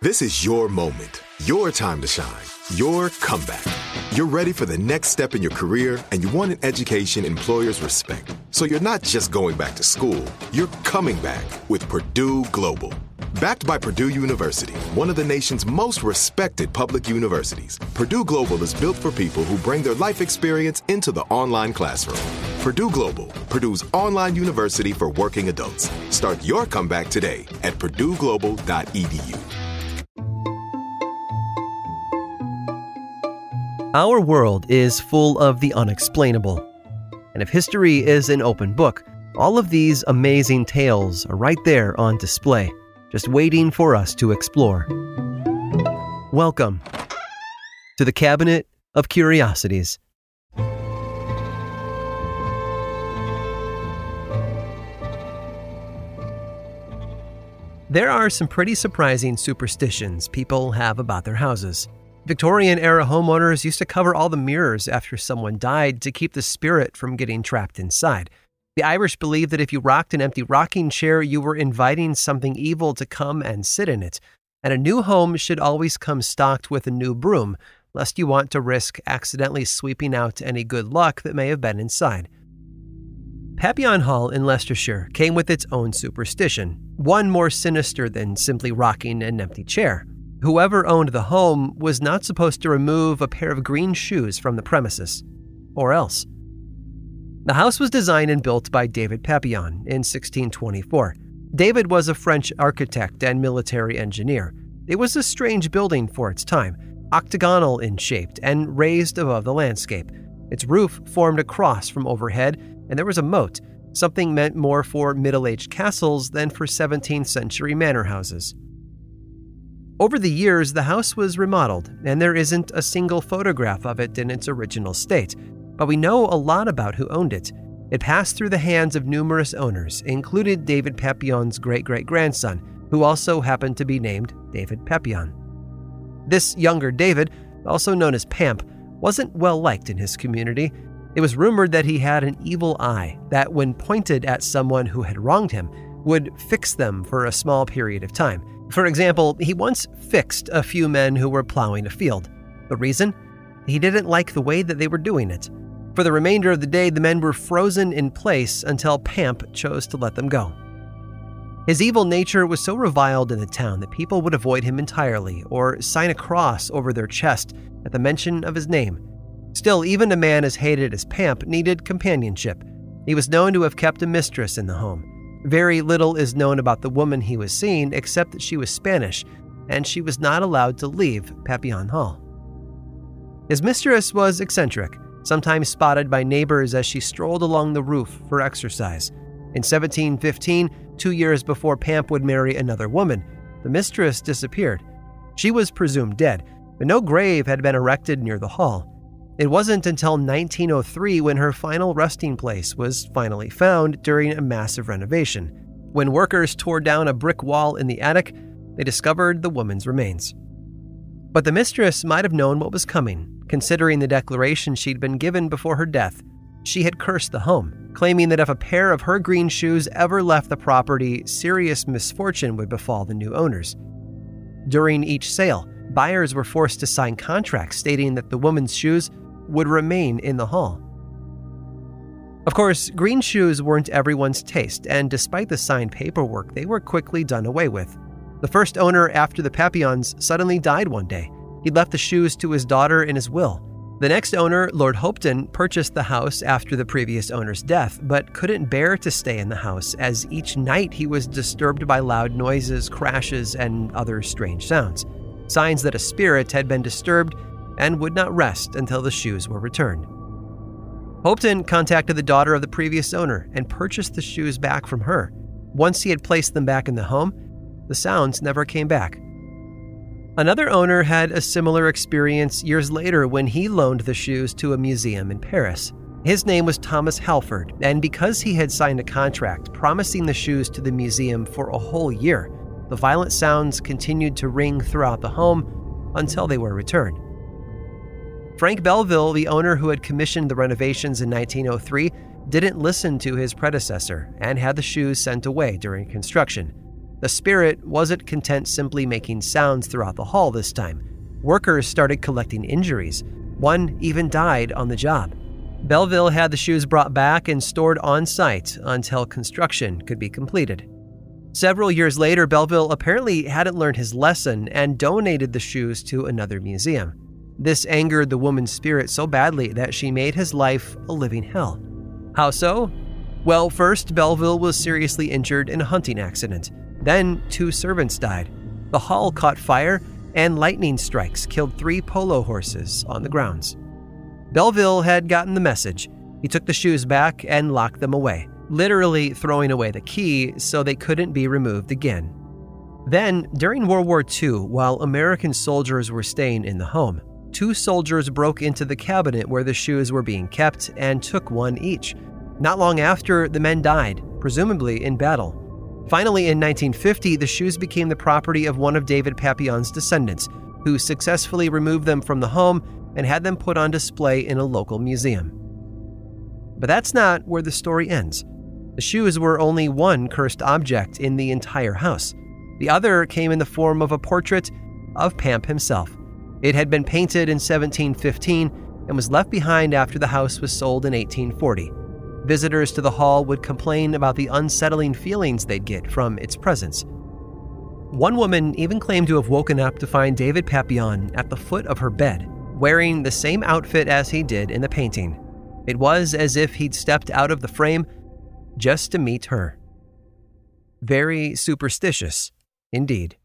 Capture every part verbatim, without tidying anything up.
This is your moment, your time to shine, your comeback. You're ready for the next step in your career, and you want an education employers respect. So you're not just going back to school, you're coming back with Purdue Global. Backed by Purdue University, one of the nation's most respected public universities, Purdue Global is built for people who bring their life experience into the online classroom. Purdue Global, Purdue's online university for working adults. Start your comeback today at purdue global dot e d u. Our world is full of the unexplainable. And if history is an open book, all of these amazing tales are right there on display, just waiting for us to explore. Welcome to the Cabinet of Curiosities. There are some pretty surprising superstitions people have about their houses. Victorian-era homeowners used to cover all the mirrors after someone died to keep the spirit from getting trapped inside. The Irish believed that if you rocked an empty rocking chair, you were inviting something evil to come and sit in it. And a new home should always come stocked with a new broom, lest you want to risk accidentally sweeping out any good luck that may have been inside. Papillon Hall in Leicestershire came with its own superstition, one more sinister than simply rocking an empty chair. Whoever owned the home was not supposed to remove a pair of green shoes from the premises, or else. The house was designed and built by David Papillon in sixteen twenty-four. David was a French architect and military engineer. It was a strange building for its time, octagonal in shape and raised above the landscape. Its roof formed a cross from overhead, and there was a moat, something meant more for middle-aged castles than for seventeenth century manor houses. Over the years, the house was remodeled, and there isn't a single photograph of it in its original state. But we know a lot about who owned it. It passed through the hands of numerous owners, including David Papillon's great-great-grandson, who also happened to be named David Papillon. This younger David, also known as Pamp, wasn't well-liked in his community. It was rumored that he had an evil eye that, when pointed at someone who had wronged him, would fix them for a small period of time. For example, he once fixed a few men who were plowing a field. The reason? He didn't like the way that they were doing it. For the remainder of the day, the men were frozen in place until Pamp chose to let them go. His evil nature was so reviled in the town that people would avoid him entirely or sign a cross over their chest at the mention of his name. Still, even a man as hated as Pamp needed companionship. He was known to have kept a mistress in the home. Very little is known about the woman he was seeing except that she was Spanish, and she was not allowed to leave Papillon Hall. His mistress was eccentric, sometimes spotted by neighbors as she strolled along the roof for exercise. In seventeen fifteen, two years before Pamp would marry another woman, the mistress disappeared. She was presumed dead, but no grave had been erected near the hall. It wasn't until nineteen oh three when her final resting place was finally found during a massive renovation. When workers tore down a brick wall in the attic, they discovered the woman's remains. But the mistress might have known what was coming, considering the declaration she'd been given before her death. She had cursed the home, claiming that if a pair of her green shoes ever left the property, serious misfortune would befall the new owners. During each sale, buyers were forced to sign contracts stating that the woman's shoes would remain in the hall. Of course, green shoes weren't everyone's taste, and despite the signed paperwork, they were quickly done away with. The first owner after the Papillons suddenly died one day. He left the shoes to his daughter in his will. The next owner, Lord Hopetoun, purchased the house after the previous owner's death, but couldn't bear to stay in the house, as each night he was disturbed by loud noises, crashes, and other strange sounds. Signs that a spirit had been disturbed and would not rest until the shoes were returned. Hopetoun contacted the daughter of the previous owner and purchased the shoes back from her. Once he had placed them back in the home, the sounds never came back. Another owner had a similar experience years later when he loaned the shoes to a museum in Paris. His name was Thomas Halford, and because he had signed a contract promising the shoes to the museum for a whole year, the violent sounds continued to ring throughout the home until they were returned. Frank Belleville, the owner who had commissioned the renovations in nineteen oh three, didn't listen to his predecessor and had the shoes sent away during construction. The spirit wasn't content simply making sounds throughout the hall this time. Workers started collecting injuries. One even died on the job. Belleville had the shoes brought back and stored on site until construction could be completed. Several years later, Belleville apparently hadn't learned his lesson and donated the shoes to another museum. This angered the woman's spirit so badly that she made his life a living hell. How so? Well, first, Belleville was seriously injured in a hunting accident. Then, two servants died. The hall caught fire, and lightning strikes killed three polo horses on the grounds. Belleville had gotten the message. He took the shoes back and locked them away, literally throwing away the key so they couldn't be removed again. Then, during World War Two, while American soldiers were staying in the home, two soldiers broke into the cabinet where the shoes were being kept and took one each. Not long after, the men died, presumably in battle. Finally, in nineteen fifty, the shoes became the property of one of David Papillon's descendants, who successfully removed them from the home and had them put on display in a local museum. But that's not where the story ends. The shoes were only one cursed object in the entire house. The other came in the form of a portrait of Pamp himself. It had been painted in seventeen fifteen and was left behind after the house was sold in eighteen forty. Visitors to the hall would complain about the unsettling feelings they'd get from its presence. One woman even claimed to have woken up to find David Papillon at the foot of her bed, wearing the same outfit as he did in the painting. It was as if he'd stepped out of the frame just to meet her. Very superstitious, indeed.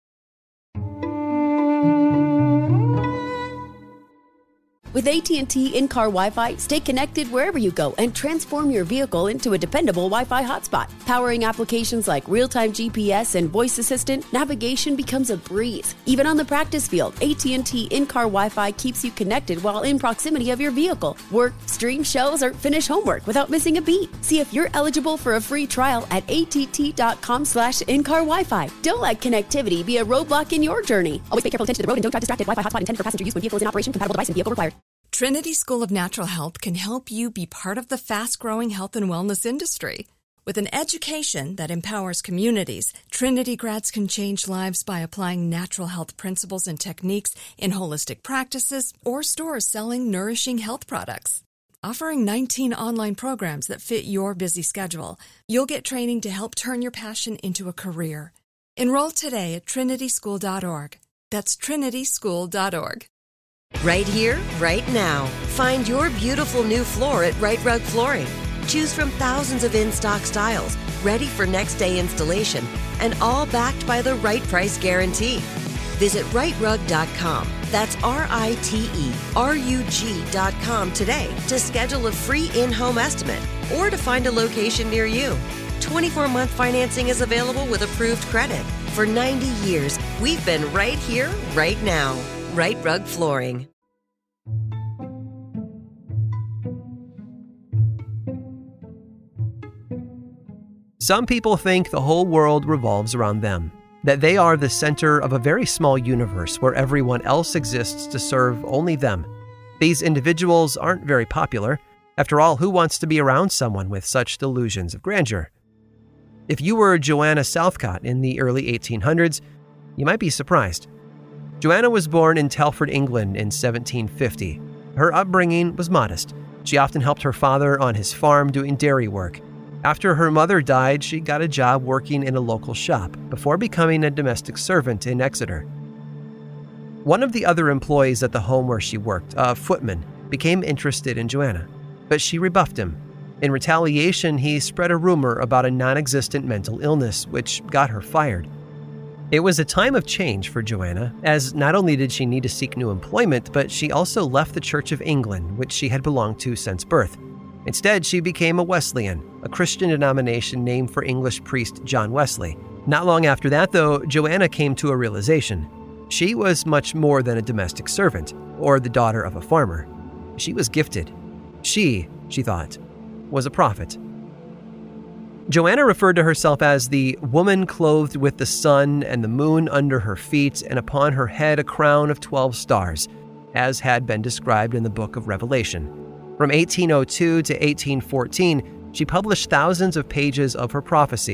With A T and T in-car Wi-Fi, stay connected wherever you go and transform your vehicle into a dependable Wi-Fi hotspot. Powering applications like real-time G P S and voice assistant, navigation becomes a breeze. Even on the practice field, A T and T in-car Wi-Fi keeps you connected while in proximity of your vehicle. Work, stream shows, or finish homework without missing a beat. See if you're eligible for a free trial at att.com slash in-car Wi-Fi. Don't let connectivity be a roadblock in your journey. Always pay careful attention to the road and don't drive distracted. Wi-Fi hotspot intended for passenger use when vehicle is in operation. Compatible device and vehicle required. Trinity School of Natural Health can help you be part of the fast-growing health and wellness industry. With an education that empowers communities, Trinity grads can change lives by applying natural health principles and techniques in holistic practices or stores selling nourishing health products. Offering nineteen online programs that fit your busy schedule, you'll get training to help turn your passion into a career. Enroll today at trinity school dot org. That's trinity school dot org. Right here, right now. Find your beautiful new floor at Rite Rug Flooring. Choose from thousands of in-stock styles, ready for next day installation, and all backed by the right price guarantee. Visit rite rug dot com. That's R I T E R U G dot com today to schedule a free in-home estimate or to find a location near you. twenty-four month financing is available with approved credit. For ninety years, we've been right here, right now. Rite Rug Flooring. Some people think the whole world revolves around them, that they are the center of a very small universe where everyone else exists to serve only them. These individuals aren't very popular. After all, who wants to be around someone with such delusions of grandeur? If you were Joanna Southcott in the early eighteen hundreds, you might be surprised. Joanna was born in Telford, England in seventeen fifty. Her upbringing was modest. She often helped her father on his farm doing dairy work. After her mother died, she got a job working in a local shop before becoming a domestic servant in Exeter. One of the other employees at the home where she worked, a footman, became interested in Joanna, but she rebuffed him. In retaliation, he spread a rumor about a non-existent mental illness, which got her fired. It was a time of change for Joanna, as not only did she need to seek new employment, but she also left the Church of England, which she had belonged to since birth. Instead, she became a Wesleyan, a Christian denomination named for English priest John Wesley. Not long after that, though, Joanna came to a realization. She was much more than a domestic servant or the daughter of a farmer. She was gifted. She, she thought, was a prophet. Joanna referred to herself as the woman clothed with the sun and the moon under her feet and upon her head a crown of twelve stars, as had been described in the book of Revelation. From eighteen oh two to eighteen fourteen, she published thousands of pages of her prophecies,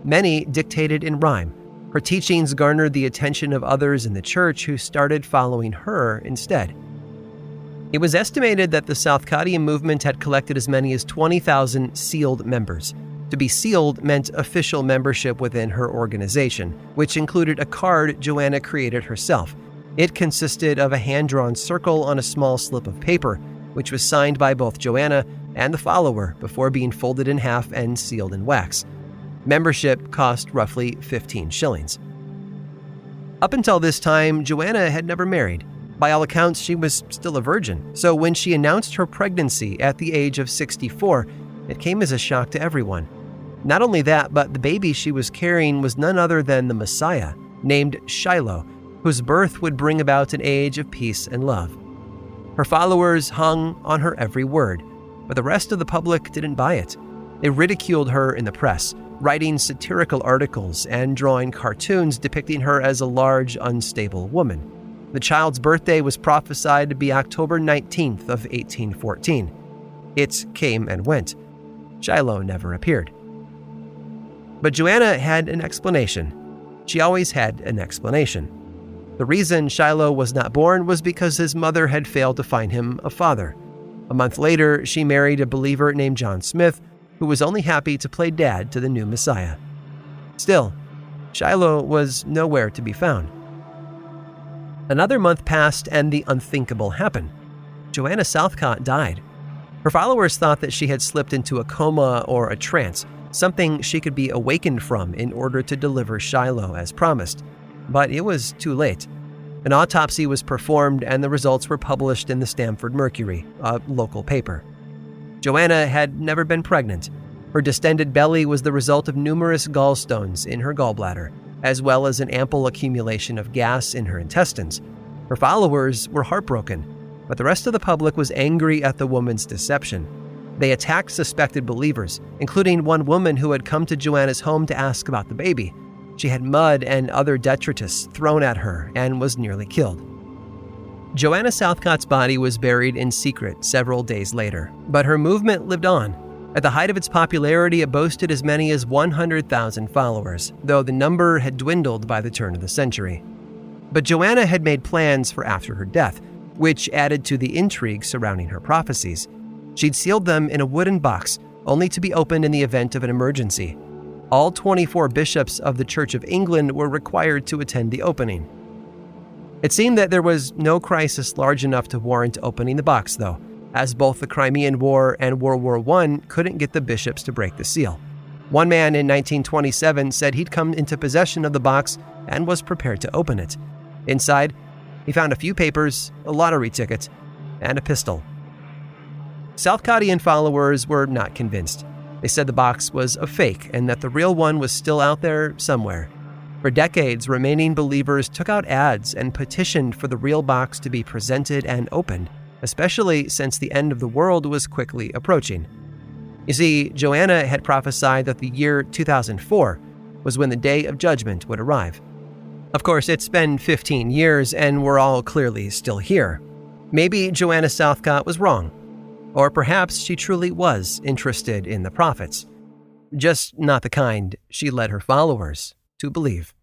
many dictated in rhyme. Her teachings garnered the attention of others in the church who started following her instead. It was estimated that the Southcottian movement had collected as many as twenty thousand sealed members. To be sealed meant official membership within her organization, which included a card Joanna created herself. It consisted of a hand-drawn circle on a small slip of paper, which was signed by both Joanna and the follower before being folded in half and sealed in wax. Membership cost roughly fifteen shillings. Up until this time, Joanna had never married. By all accounts, she was still a virgin, so when she announced her pregnancy at the age of sixty-four, it came as a shock to everyone. Not only that, but the baby she was carrying was none other than the Messiah, named Shiloh, whose birth would bring about an age of peace and love. Her followers hung on her every word, but the rest of the public didn't buy it. They ridiculed her in the press, writing satirical articles and drawing cartoons depicting her as a large, unstable woman. The child's birthday was prophesied to be October nineteenth of eighteen fourteen. It came and went. Shiloh never appeared. But Joanna had an explanation. She always had an explanation. The reason Shiloh was not born was because his mother had failed to find him a father. A month later, she married a believer named John Smith, who was only happy to play dad to the new Messiah. Still, Shiloh was nowhere to be found. Another month passed and the unthinkable happened. Joanna Southcott died. Her followers thought that she had slipped into a coma or a trance, something she could be awakened from in order to deliver Shiloh as promised. But it was too late. An autopsy was performed and the results were published in the Stamford Mercury, a local paper. Joanna had never been pregnant. Her distended belly was the result of numerous gallstones in her gallbladder, as well as an ample accumulation of gas in her intestines. Her followers were heartbroken, but the rest of the public was angry at the woman's deception. They attacked suspected believers, including one woman who had come to Joanna's home to ask about the baby. She had mud and other detritus thrown at her and was nearly killed. Joanna Southcott's body was buried in secret several days later, but her movement lived on. At the height of its popularity, it boasted as many as one hundred thousand followers, though the number had dwindled by the turn of the century. But Joanna had made plans for after her death, which added to the intrigue surrounding her prophecies. She'd sealed them in a wooden box, only to be opened in the event of an emergency. All twenty-four bishops of the Church of England were required to attend the opening. It seemed that there was no crisis large enough to warrant opening the box, though, as both the Crimean War and World War One couldn't get the bishops to break the seal. One man in nineteen twenty-seven said he'd come into possession of the box and was prepared to open it. Inside, he found a few papers, a lottery ticket, and a pistol. Southcottian followers were not convinced. They said the box was a fake and that the real one was still out there somewhere. For decades, remaining believers took out ads and petitioned for the real box to be presented and opened, especially since the end of the world was quickly approaching. You see, Joanna had prophesied that the year two thousand four was when the day of judgment would arrive. Of course, it's been fifteen years and we're all clearly still here. Maybe Joanna Southcott was wrong. Or perhaps she truly was interested in the prophets, just not the kind she led her followers to believe.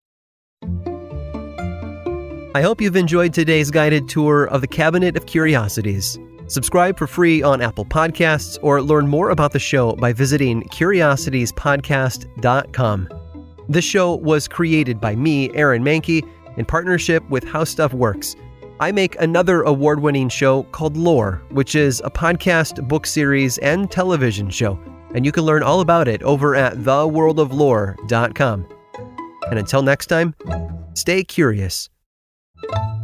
I hope you've enjoyed today's guided tour of the Cabinet of Curiosities. Subscribe for free on Apple Podcasts or learn more about the show by visiting curiosities podcast dot com. This show was created by me, Aaron Mahnke, in partnership with How Stuff Works. I make another award-winning show called Lore, which is a podcast, book series, and television show, and you can learn all about it over at the world of lore dot com. And until next time, stay curious.